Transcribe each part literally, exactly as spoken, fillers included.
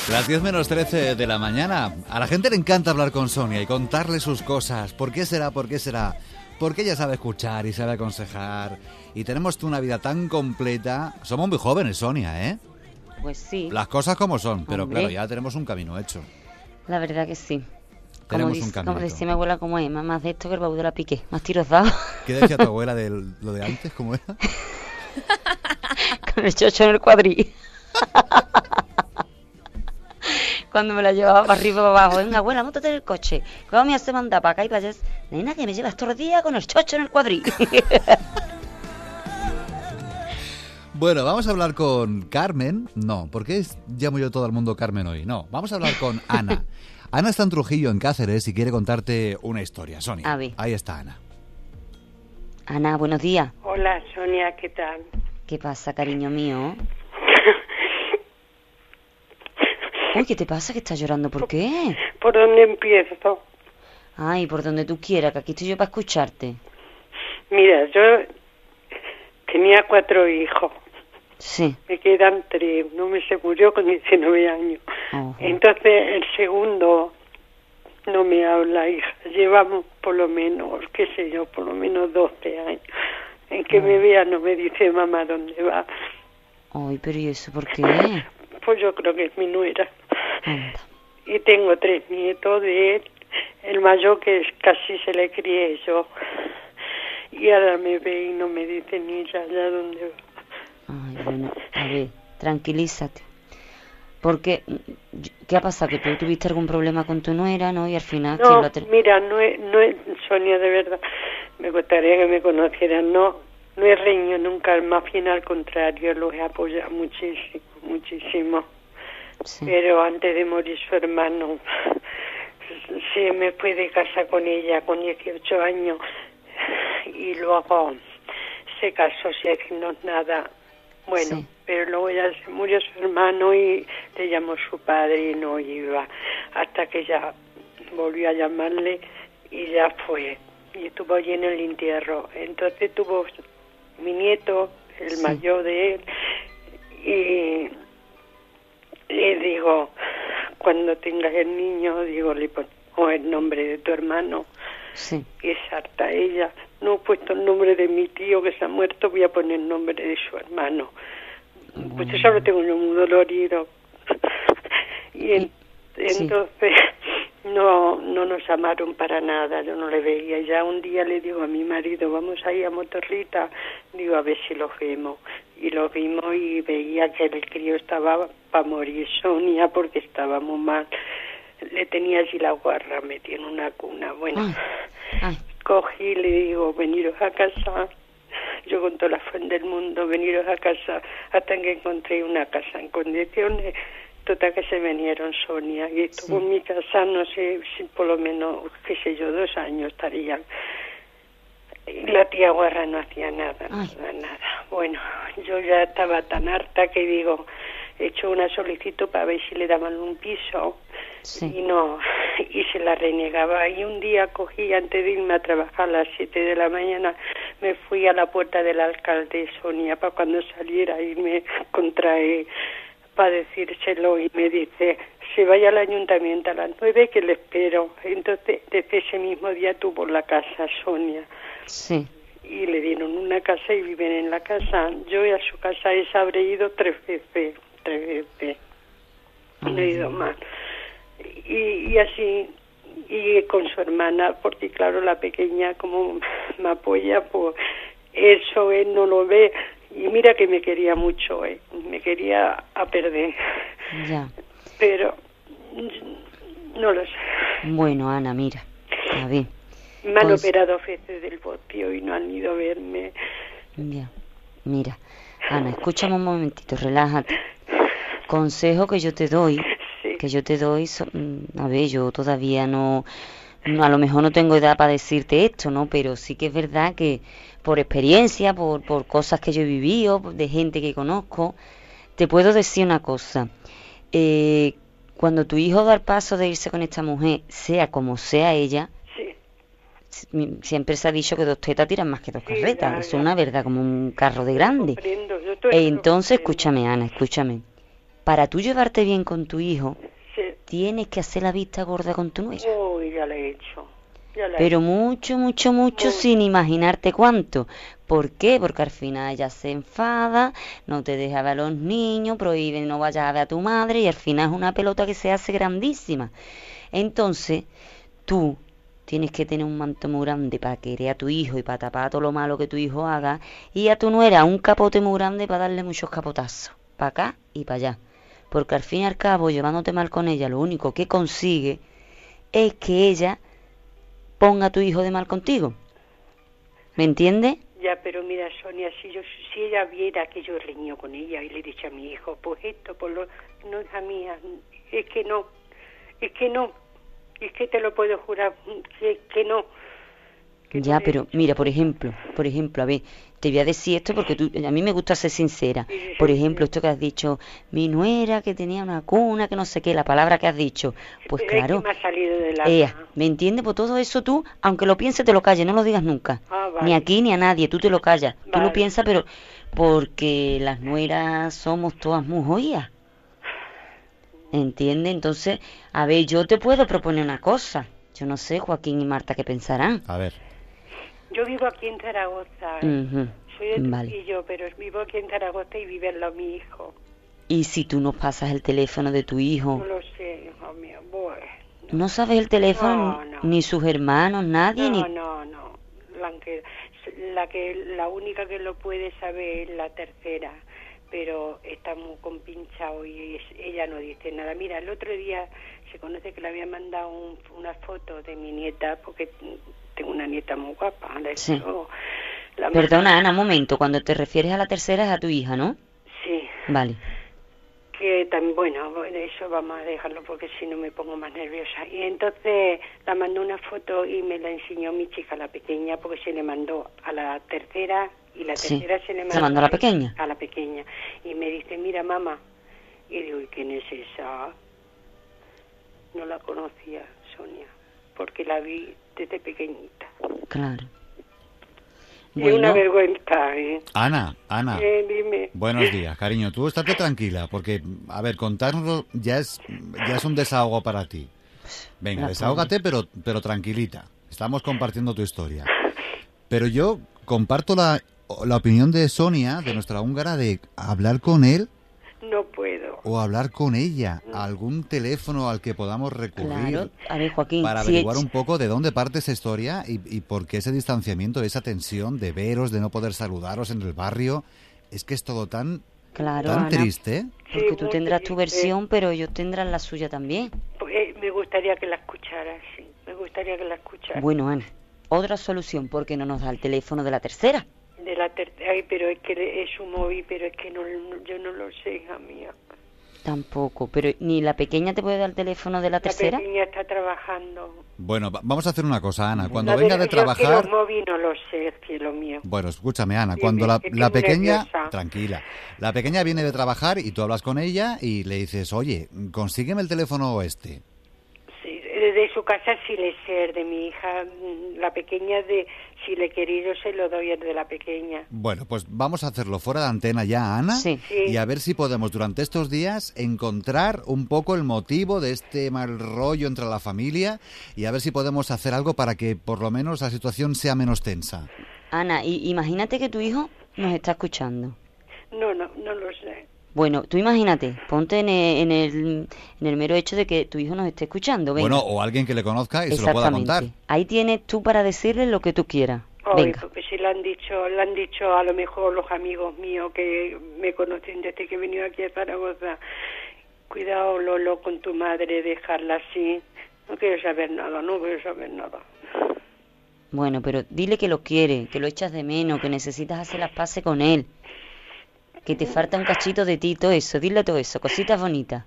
Las diez menos trece de la mañana. A la gente le encanta hablar con Sonia y contarle sus cosas. ¿Por qué será? ¿Por qué será? Porque ella sabe escuchar y sabe aconsejar. Y tenemos una vida tan completa. Somos muy jóvenes, Sonia, ¿eh? Pues sí. Las cosas como son, pero Hombre. claro, ya tenemos un camino hecho. La verdad que sí. Como, Tenemos dice, un camino. como decía mi abuela, como es, más, más de esto que el baúl de la pique. Más tiros dados. ¿Qué decía tu abuela de lo de antes? ¿Cómo era? Con el chocho en el cuadril. Cuando me la llevaba para arriba y para abajo, venga abuela, móntate en el coche, que vamos a hacer mandar para acá y para allá. Nena, que me llevas todo el día con el chocho en el cuadril. Bueno, vamos a hablar con Carmen. No, ¿por qué es- llamo yo todo el mundo Carmen hoy? No, vamos a hablar con Ana. Ana está en Trujillo, en Cáceres, y quiere contarte una historia. Sonia, A ver. ahí está Ana. Ana, buenos días. Hola, Sonia, ¿qué tal? ¿Qué pasa, cariño mío? Uy, ¿qué te pasa? ¿Que estás llorando? ¿Por qué? ¿Por dónde empiezo? Ay, por donde tú quieras, que aquí estoy yo para escucharte. Mira, yo tenía cuatro hijos, Sí. me quedan tres, uno me se murió con diecinueve años. Ojo. Entonces el segundo no me habla, hija, llevamos por lo menos, qué sé yo, por lo menos doce años. En que me vea no me dice mamá dónde va. Ay, pero ¿y eso por qué? Pues yo creo que es mi nuera. Anda. Y tengo tres nietos de él, el mayor que es, casi se le crié yo. Y ahora me ve y no me dice ni ya, ya dónde va. Ay, bueno, a ver, tranquilízate. Porque, ¿qué ha pasado? ¿Que tú tuviste algún problema con tu nuera, no? Y al final, ¿quién No, lo ha ter- mira, no es, no es, Sonia, de verdad, me gustaría que me conocieran, no, no he reñido nunca, más bien al contrario, los he apoyado muchísimo, muchísimo. Sí. Pero antes de morir su hermano, sí me fui de casa con ella con dieciocho años y luego se casó sin decirnos nada. Bueno, Sí. pero luego ya se murió su hermano y le llamó su padre y no iba hasta que ya volvió a llamarle y ya fue. Y estuvo allí en el entierro. Entonces tuvo mi nieto, el Sí. mayor de él, y le digo, cuando tengas el niño, digo, le pongo el nombre de tu hermano. Sí. Y es harta ella. No he puesto el nombre de mi tío que se ha muerto, voy a poner el nombre de su hermano. Pues yo solo tengo yo muy dolorido. Y en- Sí. entonces no no nos llamaron para nada, yo no le veía. Ya un día le digo a mi marido, vamos a ir a Motorrita, digo a ver si los vemos. Y lo vimos y veía que el crío estaba para morir, Sonia, porque estaba muy mal. Le tenía allí la guarra metida en una cuna. Bueno, Ay, ay, cogí y le digo, veniros a casa. Yo con toda la fe del mundo, veniros a casa, hasta que encontré una casa en condiciones. Total que se vinieron, Sonia, y estuvo Sí. en mi casa, no sé, si por lo menos, qué sé yo, dos años estarían. Y la tía Guarra no hacía nada, Ay. nada, nada. Bueno, yo ya estaba tan harta que digo, he hecho una solicitud para ver si le daban un piso. sí. Y no, y se la renegaba. Y un día cogí, antes de irme a trabajar a las siete de la mañana, me fui a la puerta del alcalde, Sonia, para cuando saliera y me contrae para decírselo. Y me dice, se vaya al ayuntamiento a las nueve que le espero. Entonces, desde ese mismo día tuvo la casa, Sonia. Sí. Y le dieron una casa y viven en la casa. Yo a su casa esa habré ido tres veces, tres veces. No he ido más. Y, y así, y con su hermana, porque claro, la pequeña como me apoya, pues eso él no lo ve. Y mira que me quería mucho, eh, me quería a perder. Ya. Pero no lo sé. Bueno, Ana, mira. A ver. Me han Pues- operado dos veces del botio y no han ido a verme. Ya. Mira. Ana, escúchame un momentito, relájate. Consejo que yo te doy, Sí. que yo te doy, so- mm, a ver, yo todavía no, no, a lo mejor no tengo edad para decirte esto, ¿no? Pero sí que es verdad que por experiencia, por, por cosas que yo he vivido, de gente que conozco, te puedo decir una cosa. Eh, cuando tu hijo da el paso de irse con esta mujer, sea como sea ella, Sí. si- siempre se ha dicho que dos tetas tiran más que dos Sí, carretas. ya, Eso es ya. una verdad, como un carro de grande. Comprendo, yo todo E eso lo entonces, comprendo. escúchame, Ana, escúchame. para tú llevarte bien con tu hijo, Sí. tienes que hacer la vista gorda con tu nuera. Uy, ya la he hecho. Ya la he Pero mucho, mucho, mucho Mucho. sin imaginarte cuánto. ¿Por qué? Porque al final ella se enfada, no te deja ver a los niños, prohíbe no vayas a ver a tu madre y al final es una pelota que se hace grandísima. Entonces, tú tienes que tener un manto muy grande para querer a tu hijo y para tapar todo lo malo que tu hijo haga, y a tu nuera un capote muy grande para darle muchos capotazos, para acá y para allá. Porque al fin y al cabo, llevándote mal con ella, lo único que consigue es que ella ponga a tu hijo de mal contigo. ¿Me entiendes? Ya, pero mira, Sonia, si yo si ella viera que yo reño con ella y le he dicho a mi hijo, pues esto, por lo no, hija mía, es que no, es que no, es que te lo puedo jurar, que, que no. Que Ya, no le he pero dicho. mira, por ejemplo, por ejemplo, a ver, te voy a decir esto porque tú, a mí me gusta ser sincera. Sí, sí, Por sí, ejemplo, sí. esto que has dicho, mi nuera que tenía una cuna, que no sé qué, la palabra que has dicho. Pues Pero es claro, que me ha salido de la ella, ¿me entiendes? Pues todo eso tú, aunque lo pienses, te lo calles, no lo digas nunca. Ah, vale. Ni aquí ni a nadie, tú te lo callas. Tú Vale. lo piensas, pero porque las nueras somos todas muy joyas. ¿Entiendes? Entonces, a ver, yo te puedo proponer una cosa. Yo no sé, Joaquín y Marta, qué pensarán. A ver, Yo vivo aquí en Zaragoza, ¿eh? Ujú, Soy de vale. Trujillo, pero vivo aquí en Zaragoza y vive al lado mi hijo. Y si tú nos pasas el teléfono de tu hijo, No lo sé, hijo mío, bueno. no sabes el teléfono, No, no. ni sus hermanos, nadie, No, ni... no, no. La que, la que la única que lo puede saber es la tercera, pero está muy compinchado y es- ella no dice nada. Mira, el otro día se conoce que le había mandado un- una foto de mi nieta, porque tengo una nieta muy guapa. de Sí. hecho, la Perdona, mandó- Ana, un momento, cuando te refieres a la tercera es a tu hija, ¿no? Sí, Vale. que tan bueno, bueno, eso vamos a dejarlo porque si no me pongo más nerviosa. Y entonces la mandó una foto y me la enseñó mi chica, la pequeña, porque se le mandó a la tercera y la Sí. tercera se le ¿Se mandó, mandó a la pequeña? A la pequeña. Y me dice, mira mamá, y digo, ¿y quién es esa? No la conocía, Sonia, porque la vi desde pequeñita. Claro. Y una Bueno, vergüenza, ¿eh? Ana, Ana. Eh, dime. Buenos días, cariño. Tú estate tranquila, porque, a ver, contárnoslo ya es, ya es un desahogo para ti. Venga, La desahógate, pero, pero tranquilita. Estamos compartiendo tu historia. Pero yo comparto la, la opinión de Sonia, de nuestra húngara, de hablar con él No puedo. o hablar con ella. Algún teléfono al que podamos recurrir. claro. A ver, Joaquín, Para si averiguar es- un poco de dónde parte esa historia y, y por qué ese distanciamiento, esa tensión de veros, de no poder saludaros en el barrio. Es que es todo tan, Claro, tan Ana, triste. porque Sí, tú muy tendrás tu triste. versión, pero ellos tendrán la suya también. Pues, eh, me gustaría que la escuchara, sí. Me gustaría que la escuchara. Bueno, Ana, otra solución, ¿por qué no nos da el teléfono de la tercera? De la tercera, ay, pero es que es un móvil, pero es que no, no- yo no lo sé, hija mía. Tampoco, pero ni la pequeña te puede dar el teléfono de la tercera. La pequeña está trabajando. Bueno, va- vamos a hacer una cosa, Ana. Cuando La venga de yo es que los trabajar... móviles no lo sé, cielo mío. Bueno, escúchame, Ana. Dime, Cuando la, que estoy la muy pequeña... nerviosa. Tranquila. La pequeña viene de trabajar y tú hablas con ella y le dices, oye, consígueme el teléfono este. Sí, de, de su casa sí le sé, de mi hija, mm, la pequeña, de si le querido se lo doy de la pequeña. Bueno, pues vamos a hacerlo fuera de antena ya, Ana. Sí. Sí. Y a ver si podemos durante estos días encontrar un poco el motivo de este mal rollo entre la familia y a ver si podemos hacer algo para que por lo menos la situación sea menos tensa. Ana, y, imagínate que tu hijo nos está escuchando. No, no, no lo sé. Bueno, tú imagínate, ponte en el, en el, en el mero hecho de que tu hijo nos esté escuchando. Venga. Bueno, o alguien que le conozca y se lo pueda Exactamente. contar. Ahí tienes tú para decirle lo que tú quieras. Ay, Venga. porque si le han dicho, le han dicho a lo mejor los amigos míos que me conocen desde que he venido aquí a Zaragoza, cuidado Lolo con tu madre, dejarla así. No quiero saber nada, no quiero saber nada. Bueno, pero dile que lo quiere, que lo echas de menos, que necesitas hacer las paces con él. Que te falta un cachito de ti, todo eso. Dile todo eso, cositas bonitas.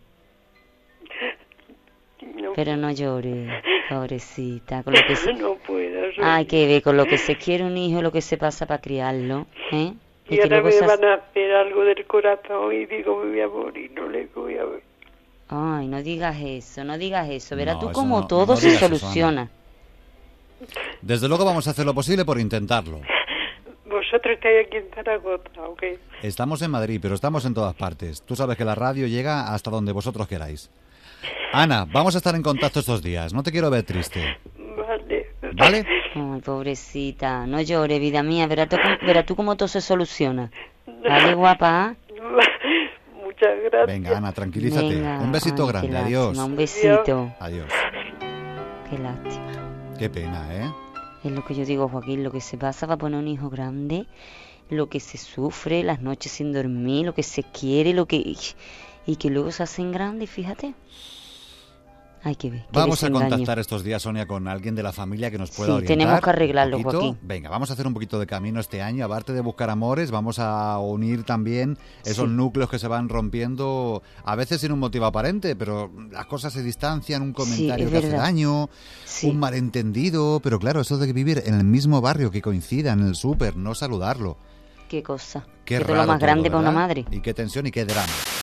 No, Pero no llores, pobrecita. Con lo que se... no puedo. soy- Ay, que ve, con lo que se quiere un hijo, lo que se pasa para criarlo, ¿eh? Y que ahora luego me se hace- van a hacer algo del corazón y digo, me voy a morir, no le voy a ver. Ay, no digas eso, no digas eso. Verás No, tú eso como no- todo no se digas eso, soluciona. Desde luego vamos a hacer lo posible por intentarlo. Vosotros vosotros estáis aquí en Zaragoza, ¿o qué? Estamos en Madrid, pero estamos en todas partes. Tú sabes que la radio llega hasta donde vosotros queráis. Ana, vamos a estar en contacto estos días. No te quiero ver triste. Vale. ¿Vale? Ay, pobrecita, no llores, vida mía, verás tú, cómo- verás tú cómo todo se soluciona. ¿Vale, guapa? Muchas gracias. Venga, Ana, tranquilízate. Venga, Un besito ay, qué grande. lástima, Adiós. Un besito. Adiós. Qué lástima. Qué pena, ¿eh? Es lo que yo digo, Joaquín, lo que se pasa para poner un hijo grande, lo que se sufre, las noches sin dormir, lo que se quiere, lo que... Y que luego se hacen grandes, fíjate. Hay que ver. qué Vamos a desengaño. contactar estos días, Sonia, con alguien de la familia que nos pueda Sí, orientar. tenemos que arreglarlo, un poquito. Joaquín. Venga, vamos a hacer un poquito de camino este año. Aparte de buscar amores, vamos a unir también esos Sí. núcleos que se van rompiendo, a veces sin un motivo aparente, pero las cosas se distancian, un comentario es que hace verdad. daño, Sí. un malentendido, pero claro, eso de vivir en el mismo barrio, que coincida en el súper, no saludarlo. Qué cosa. Qué Que todo raro lo más grande todo, para una ¿verdad? madre. Y qué tensión y qué drama.